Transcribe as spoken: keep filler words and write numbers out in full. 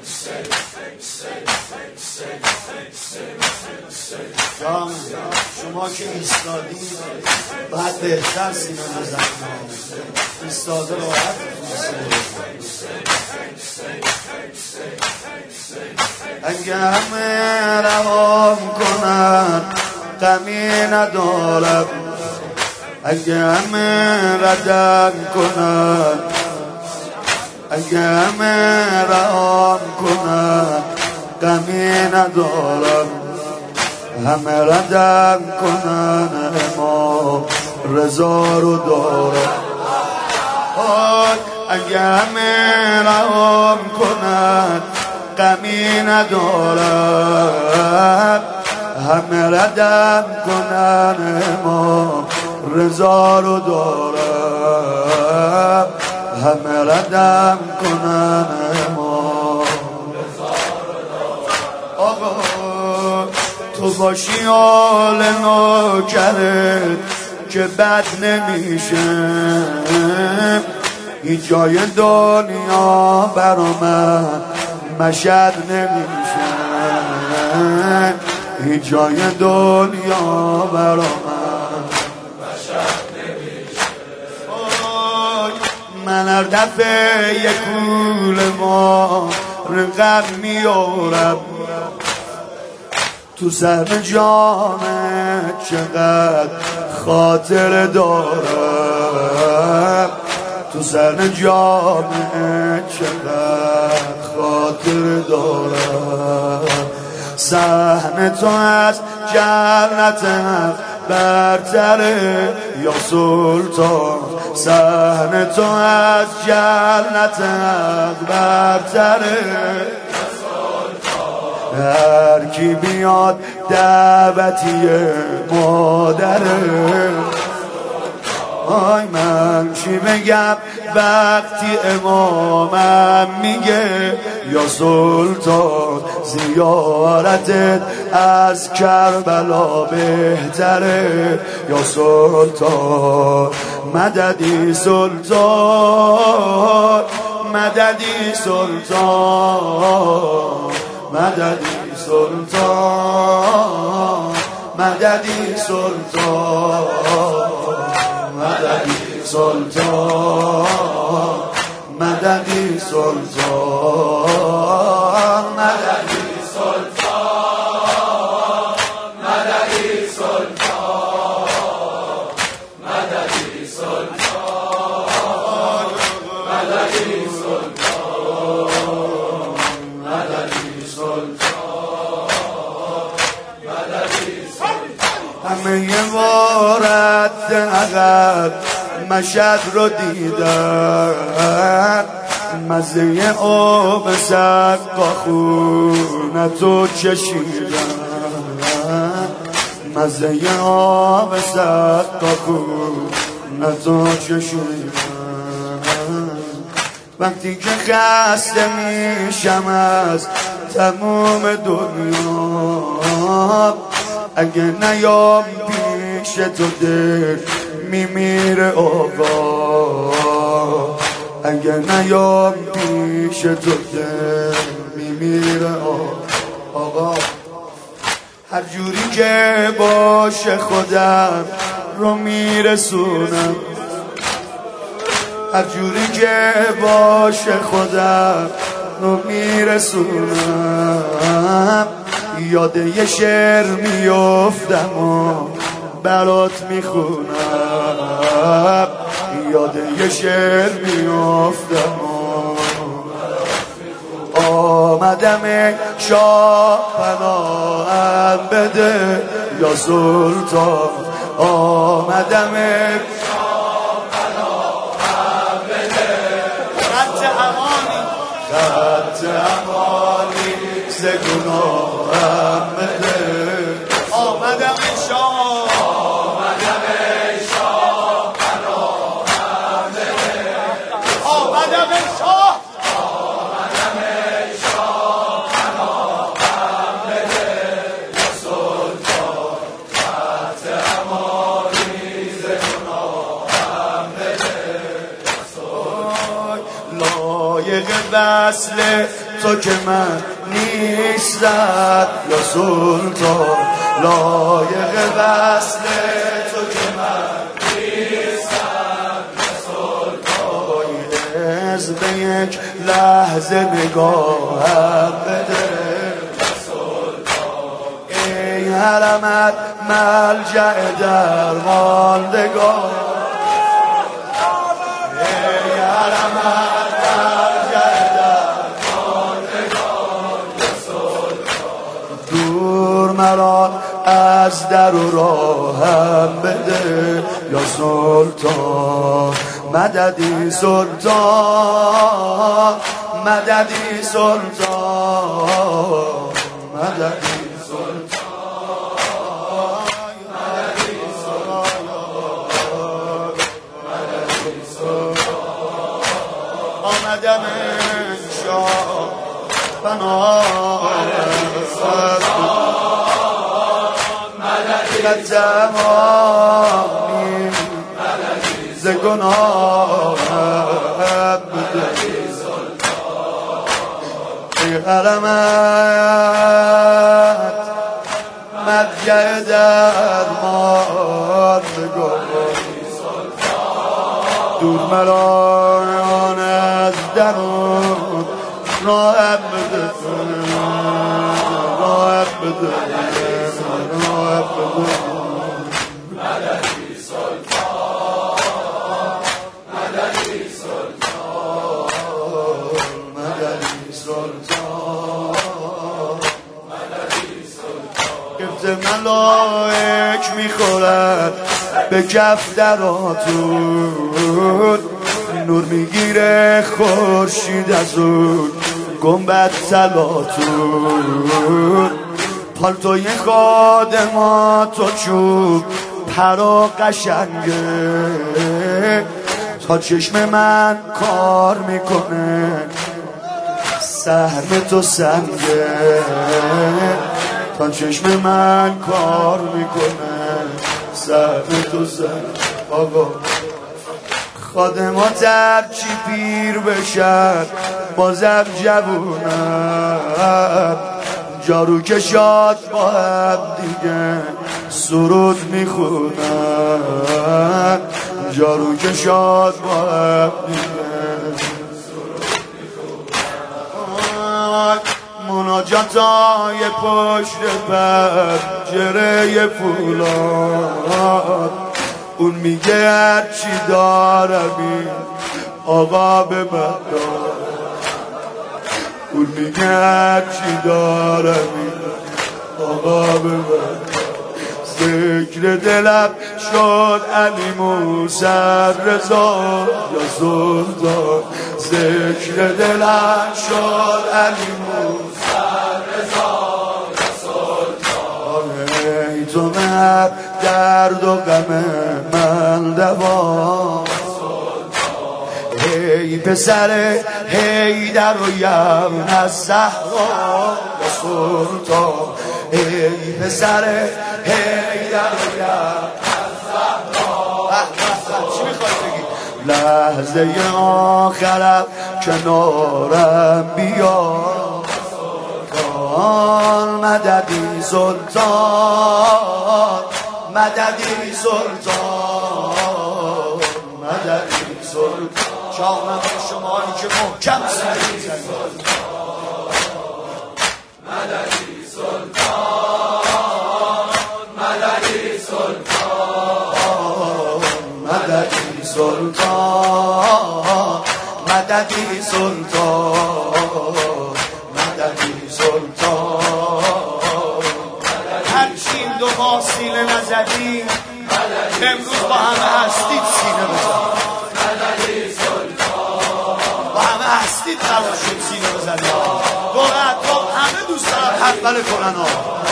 جان شما که ایستادی باید بهتر سینه بزنید، ایستاده راحت اگه همه روام کنن غمی ندارم، اگه همه ردم کنن، اگه همه روام کنن غمی ندارم، همه ردم کنن اما رضا رو دارم. اگه همه روام کنن غمی ندارم، همه ردم کنن اما رضا رو دارم، همه ردم کنن اما رضا رو دارم. آقا تو باشی حال نوکرت که بد نمیشه، هیچ جای دنیا برا من مشهد نمیشه، هیچ جای دنیا برا من مشهد نمیشه. من هر دفعه یک کول ما رقم میارم تو سر جانت چقدر خاطر دارم، تو سر جانت چقدر خاطر دارم. صحن تو از جنت حق برتره یا سلطان، صحن تو از جنت حق برتره. هر کی بیاد دعوتی مادره، آی من چی بگم وقتی امامم میگه یا سلطان زیارتت از کربلا بهتره، یا سلطان مددی سلطان، مددی سلطان، مددی سلطان، مددی سلطان، مددی سلطان، مددی سلطان، مددی سلطان، مددی سلطان، مددی سلطان، مددی سلطان، مددی سلطان. همه یه وارد عقب مشهد رو دیدن، مزه آب سقا خونتو چشیدن، مزه آب سقا خونتو چشیدن. وقتی که خسته میشم از تموم دنیا، اگه نیام پیش تو دل میمیره آقا، اگه نیام پیش تو دل میمیره آقا. هر جوری که باشه خودم رو میرسونم، هر جوری که باشه خودم رو میرسونم. یاد یه شعر میافتم و برات میخونم، یاد یه شعر میافتم و آمدم شاه پناهم بده یا سلطان، آمدم شاه پناهم بده. خط امانی، خط امانی ز گناهم بده. آمدم شاه، آمدم شاه پناهم بده. آمدم شاه، آمدم شاه پناهم بده. یا سلطان خط امانی ز گناهم بده. لایق وصل تو که من نیستم یا سلطان، لایق وصل تو که من نیستم یا سلطان. از به یک لحظه نگاهم بده ای حرمت ملجأ درماندگان، ای حرمت ملجأ درماندگان یا سلطان. دور مرا از در و راهم بده یا سلطان، مددی سلطان، مددی سلطان، مددی سلطان، مددی سلطان، مددی سلطان. آمدم شاه پناه مددی زمانی ز گناهم مددی سلطان. ای حرمت ملجأ درماندگان، دور مرا از درون راهم بده، راهم بده، راهم بده. مددی سلطان، مددی سلطان، مددی سلطان، مددی سلطان. گفت ملائک میخورد به کف دراتون، نور میگیره خورشید از اون گنبد طلاتون. پالتوی خادمات و چوب پرا قشنگه، تا چشم من کار میکنه سهم تو سنگه، تا چشم من کار میکنه سهم تو سنگه. آقا خادمات هرچی پیر بشن بازم جوونن، جارو کشات با هم دیگه سرود میخونن، جارو کشات با هم دیگه سرود میخونن. مناجاتای پشت پنجره فولاد، اون میگه هرچی دارمی آقا به من دار، اون میگه هرچی دارمی آقا به من. ذکر دلم شد علی موسی رضا یا سلطان، ذکر دلم شد علی موسی رضا یا سلطان. ای تو مرد درد و غم من دوا، ای پسر حیدر و یمن از صحرا یا سلطان، ای پسر حیدر و یمن از صحرا. چی میخوای بگی؟ لحظه آخرم کنارم بیا سلطان، مددی سلطان، مددی سلطان، مددی سلطان. جانم شمایی که محکم سرید مددی سلطان، مددی سلطان، مددی سلطان، مددی سلطان، مددی سلطان. هرچین دو ما سینه نزدیم امروز با همه هستید سینه بزن، با همه هستید قرار شد سینه بزنید. واقعا همه دوست دارن حق بله کنن ها.